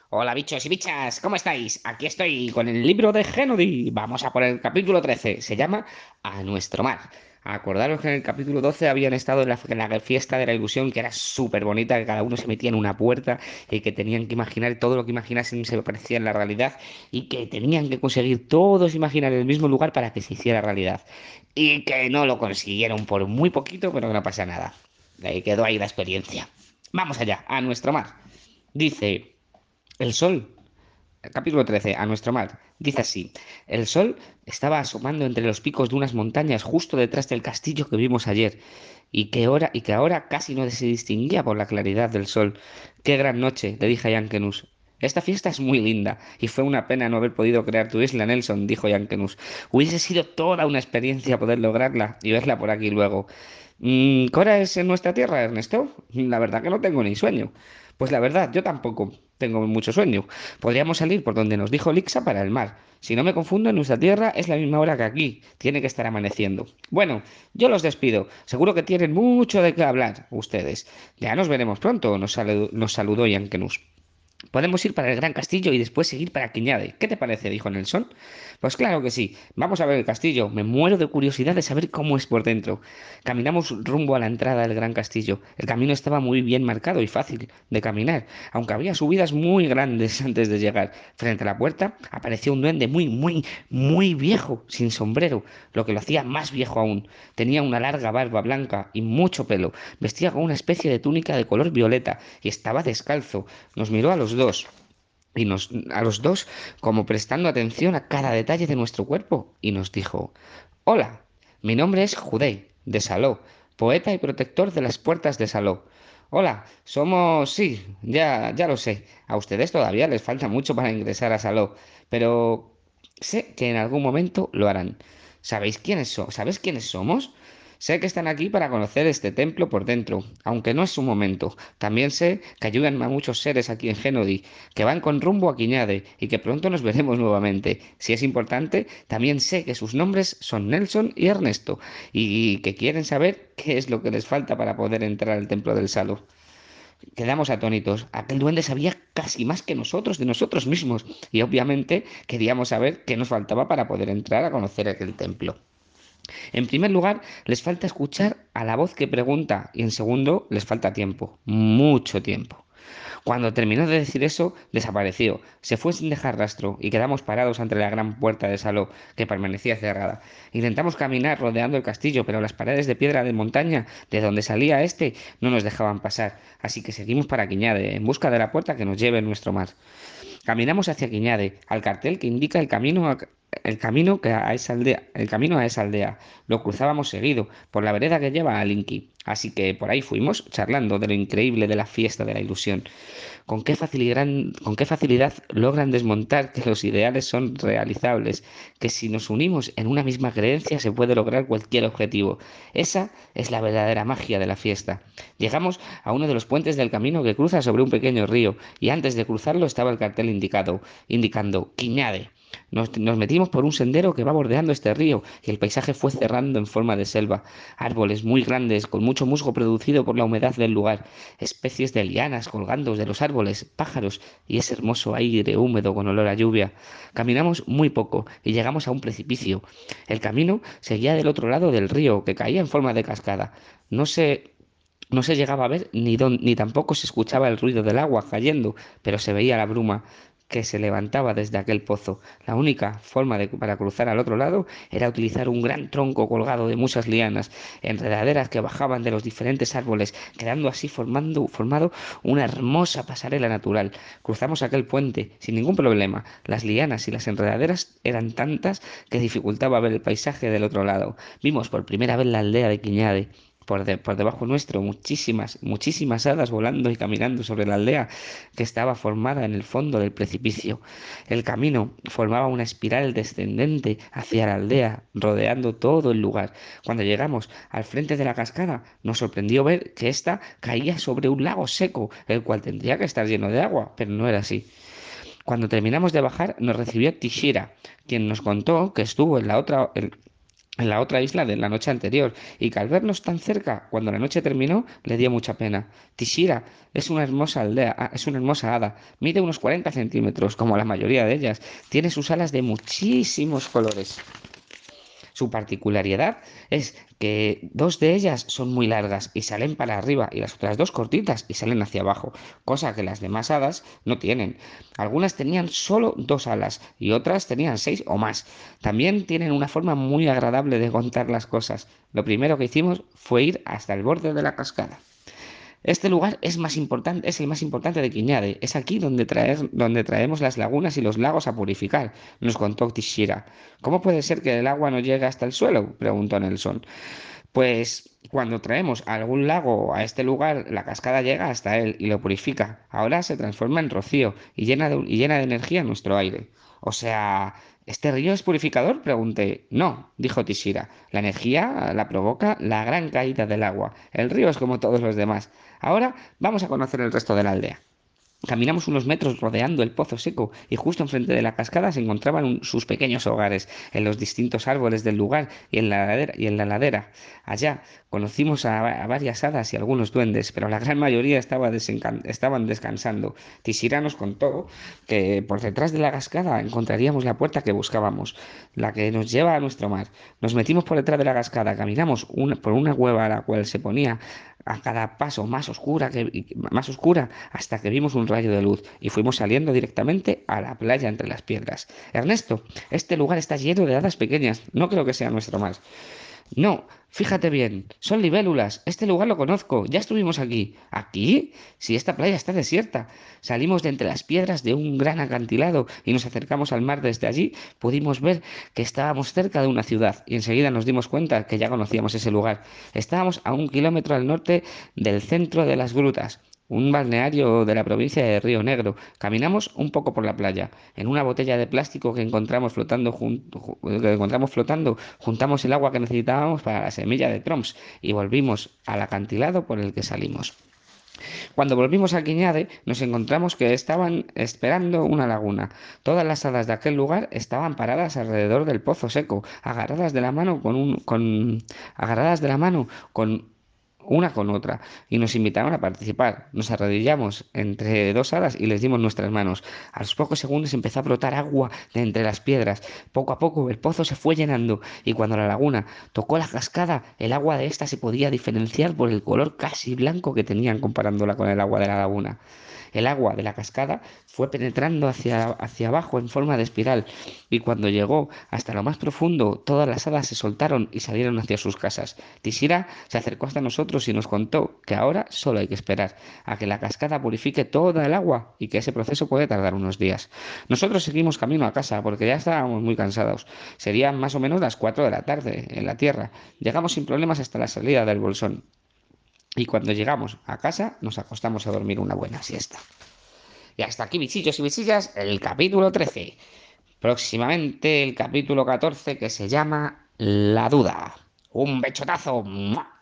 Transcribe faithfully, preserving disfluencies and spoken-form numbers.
Hola bichos y bichas, ¿cómo estáis? Aquí estoy con el libro de Genodi. Vamos a por el capítulo trece. Se llama A nuestro mar. Acordaros que en el capítulo doce habían estado en la, en la fiesta de la ilusión, que era súper bonita, que cada uno se metía en una puerta y que tenían que imaginar todo lo que imaginasen se parecía en la realidad y que tenían que conseguir todos imaginar el mismo lugar para que se hiciera realidad. Y que no lo consiguieron por muy poquito, pero que no pasa nada. Ahí quedó ahí la experiencia. Vamos allá, a nuestro mar. Dice... El sol, capítulo trece, a nuestro mar, dice así: el sol estaba asomando entre los picos de unas montañas justo detrás del castillo que vimos ayer, y que, ahora, y que ahora casi no se distinguía por la claridad del sol. ¡Qué gran noche!, le dije a Yankenus. Esta fiesta es muy linda, y fue una pena no haber podido crear tu isla, Nelson, dijo Yankenus. Hubiese sido toda una experiencia poder lograrla y verla por aquí luego. Mm, ¿Qué hora es en nuestra tierra, Ernesto? La verdad que no tengo ni sueño. Pues la verdad, yo tampoco tengo mucho sueño. Podríamos salir por donde nos dijo Lixa para el mar. Si no me confundo, en nuestra tierra es la misma hora que aquí. Tiene que estar amaneciendo. Bueno, yo los despido. Seguro que tienen mucho de qué hablar ustedes. Ya nos veremos pronto, nos, salu- nos saludó Yankenus. Podemos ir para el Gran Castillo y después seguir para Quiñade. ¿Qué te parece?, dijo Nelson. Pues claro que sí. Vamos a ver el castillo. Me muero de curiosidad de saber cómo es por dentro. Caminamos rumbo a la entrada del Gran Castillo. El camino estaba muy bien marcado y fácil de caminar, aunque había subidas muy grandes antes de llegar. Frente a la puerta apareció un duende muy, muy, muy viejo, sin sombrero, lo que lo hacía más viejo aún. Tenía una larga barba blanca y mucho pelo. Vestía con una especie de túnica de color violeta y estaba descalzo. Nos miró a los dos y nos a los dos como prestando atención a cada detalle de nuestro cuerpo y nos dijo: Hola, mi nombre es Judei de Saló, poeta y protector de las puertas de Saló. Hola, somos... Sí, ya, ya lo sé. A ustedes todavía les falta mucho para ingresar a Saló, pero sé que en algún momento lo harán. ¿Sabéis quiénes so- ¿Sabes quiénes somos? Sé que están aquí para conocer este templo por dentro, aunque no es su momento. También sé que ayudan a muchos seres aquí en Genodi, que van con rumbo a Quiñade y que pronto nos veremos nuevamente. Si es importante, también sé que sus nombres son Nelson y Ernesto, y que quieren saber qué es lo que les falta para poder entrar al templo del Salo. Quedamos atónitos. Aquel duende sabía casi más que nosotros de nosotros mismos, y obviamente queríamos saber qué nos faltaba para poder entrar a conocer aquel templo. En primer lugar, les falta escuchar a la voz que pregunta y en segundo, les falta tiempo, mucho tiempo. Cuando terminó de decir eso, desapareció, se fue sin dejar rastro y quedamos parados ante la gran puerta de Saló, que permanecía cerrada. Intentamos caminar rodeando el castillo, pero las paredes de piedra de montaña, de donde salía este, no nos dejaban pasar, así que seguimos para Quiñade, en busca de la puerta que nos lleve a nuestro mar. Caminamos hacia Quiñade, al cartel que indica el camino a, el camino que a esa aldea, el camino a esa aldea. Lo cruzábamos seguido, por la vereda que lleva a Linky. Así que por ahí fuimos, charlando de lo increíble de la fiesta de la ilusión. Con qué facilidad, con qué facilidad logran desmontar que los ideales son realizables, que si nos unimos en una misma creencia se puede lograr cualquier objetivo. Esa es la verdadera magia de la fiesta. Llegamos a uno de los puentes del camino que cruza sobre un pequeño río, y antes de cruzarlo estaba el cartel indicado, indicando Quiñade. Nos, nos metimos por un sendero que va bordeando este río y el paisaje fue cerrando en forma de selva. Árboles muy grandes con mucho musgo producido por la humedad del lugar, especies de lianas colgando de los árboles, pájaros y ese hermoso aire húmedo con olor a lluvia. Caminamos muy poco y llegamos a un precipicio. El camino seguía del otro lado del río que caía en forma de cascada. No se no se llegaba a ver ni, don- ni tampoco se escuchaba el ruido del agua cayendo, pero se veía la bruma que se levantaba desde aquel pozo. La única forma de, para cruzar al otro lado era utilizar un gran tronco colgado de muchas lianas, enredaderas que bajaban de los diferentes árboles, quedando así formando, formado una hermosa pasarela natural. Cruzamos aquel puente sin ningún problema. Las lianas y las enredaderas eran tantas que dificultaba ver el paisaje del otro lado. Vimos por primera vez la aldea de Quiñade. Por, de- por debajo nuestro, muchísimas, muchísimas hadas volando y caminando sobre la aldea que estaba formada en el fondo del precipicio. El camino formaba una espiral descendente hacia la aldea, rodeando todo el lugar. Cuando llegamos al frente de la cascada, nos sorprendió ver que ésta caía sobre un lago seco, el cual tendría que estar lleno de agua, pero no era así. Cuando terminamos de bajar, nos recibió Tishira, quien nos contó que estuvo en la otra, en la otra isla de la noche anterior, y que al vernos tan cerca, cuando la noche terminó, le dio mucha pena. Tishira es una hermosa aldea, ah, es una hermosa hada, mide unos cuarenta centímetros, como la mayoría de ellas, tiene sus alas de muchísimos colores. Su particularidad es que dos de ellas son muy largas y salen para arriba y las otras dos cortitas y salen hacia abajo, cosa que las demás hadas no tienen. Algunas tenían solo dos alas y otras tenían seis o más. También tienen una forma muy agradable de contar las cosas. Lo primero que hicimos fue ir hasta el borde de la cascada. Este lugar es más importante, es el más importante de Quiñade. Es aquí donde, traer- donde traemos las lagunas y los lagos a purificar, nos contó Tishira. ¿Cómo puede ser que el agua no llegue hasta el suelo?, preguntó Nelson. Pues cuando traemos a algún lago a este lugar, la cascada llega hasta él y lo purifica. Ahora se transforma en rocío y llena de, y llena de energía nuestro aire. O sea, ¿este río es purificador?, pregunté. No, dijo Tishira. La energía la provoca la gran caída del agua. El río es como todos los demás. Ahora vamos a conocer el resto de la aldea. Caminamos unos metros rodeando el pozo seco y justo enfrente de la cascada se encontraban un- sus pequeños hogares, en los distintos árboles del lugar y en la ladera. Y en la ladera. Allá conocimos a, va- a varias hadas y algunos duendes, pero la gran mayoría estaba desencan- estaban descansando. Tisira nos contó que por detrás de la cascada encontraríamos la puerta que buscábamos, la que nos lleva a nuestro mar. Nos metimos por detrás de la cascada, caminamos una- por una cueva a la cual se ponía a cada paso más oscura, que, y- más oscura hasta que vimos un rayo de luz y fuimos saliendo directamente a la playa entre las piedras. Ernesto, este lugar está lleno de hadas pequeñas. No creo que sea nuestro mar. No, fíjate bien, son libélulas. Este lugar lo conozco, ya estuvimos aquí. ¿Aquí? Si esta playa está desierta. Salimos de entre las piedras de un gran acantilado y nos acercamos al mar. Desde allí pudimos ver que estábamos cerca de una ciudad y enseguida nos dimos cuenta que ya conocíamos ese lugar. Estábamos a un kilómetro al norte del centro de las grutas, un balneario de la provincia de Río Negro. Caminamos un poco por la playa. En una botella de plástico que encontramos flotando, jun- ju- que encontramos flotando, juntamos el agua que necesitábamos para la semilla de Tromps y volvimos al acantilado por el que salimos. Cuando volvimos a Quiñade, nos encontramos que estaban esperando una laguna. Todas las hadas de aquel lugar estaban paradas alrededor del pozo seco, agarradas de la mano con un, con, agarradas de la mano con una con otra, y nos invitaron a participar. Nos arrodillamos entre dos hadas y les dimos nuestras manos. A los pocos segundos empezó a brotar agua de entre las piedras. Poco a poco el pozo se fue llenando y cuando la laguna tocó la cascada, el agua de ésta se podía diferenciar por el color casi blanco que tenían comparándola con el agua de la laguna. El agua de la cascada fue penetrando hacia, hacia abajo en forma de espiral, y cuando llegó hasta lo más profundo, todas las hadas se soltaron y salieron hacia sus casas. Tisira se acercó hasta nosotros y nos contó que ahora solo hay que esperar a que la cascada purifique toda el agua y que ese proceso puede tardar unos días. Nosotros seguimos camino a casa porque ya estábamos muy cansados. Serían más o menos las cuatro de la tarde en la tierra. Llegamos sin problemas hasta la salida del bolsón. Y cuando llegamos a casa, nos acostamos a dormir una buena siesta. Y hasta aquí, bichillos y bichillas, el capítulo trece. Próximamente el capítulo catorce, que se llama La duda. Un bechotazo. ¡Mua!